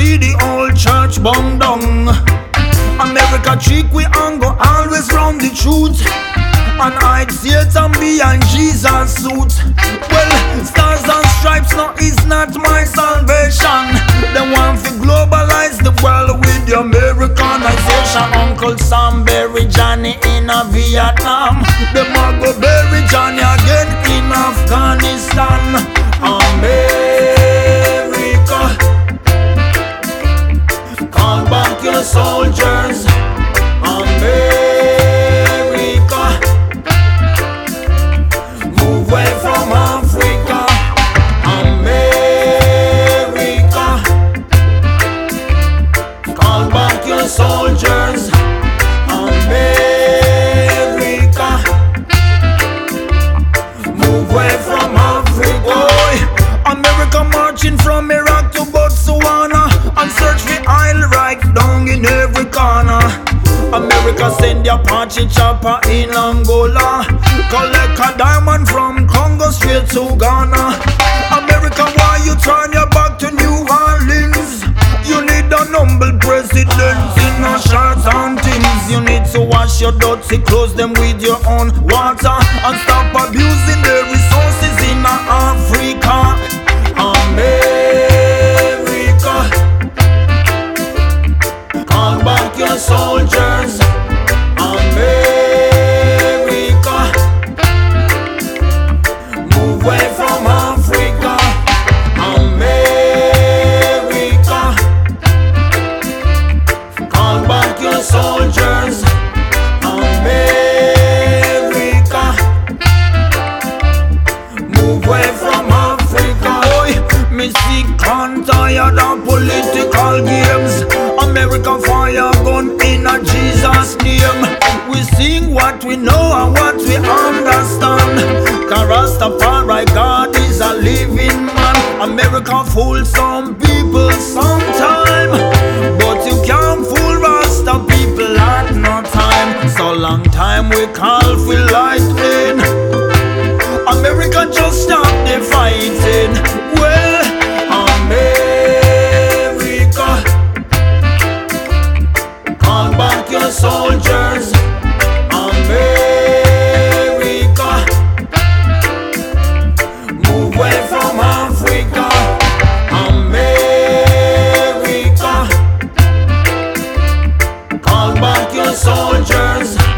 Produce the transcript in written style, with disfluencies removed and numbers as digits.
see the old church bung down. America trick we and go always round the truth, and hide Satan behind Jesus' suit. Well, stars and stripes no is not my salvation. They want to globalize the world with the Americanization. Uncle Sam bury Johnny in a Vietnam. Them a go bury Johnny again in Afghanistan. America, call back your soldiers. America, move away from Africa. America, call back your soldiers. America, move away from Africa. America marching from Iraq to Botswana, and search for oil right down in every corner. America send their Apache chopper in Angola, collect a diamond from Congo straight to Ghana. America, why you turn your back to New Orleans? You need an humble president in a shorts and things. You need to wash your dirty clothes them with your own water, and stop abusing the resources in Africa. America, call back your soldiers. America, move away from Africa. America, call back your soldiers. America, move away from Africa. Boy, me sick and tired of political games. America fire gun in a Jesus name. We sing what we know and what we understand. Rastafari God is a living man. America fool some people sometime, but you can't fool Rasta people at no time. So long time we call for lightning. America just stop the fighting. Well, America, call back your soldiers. America, move away from Africa. America, call back your soldiers.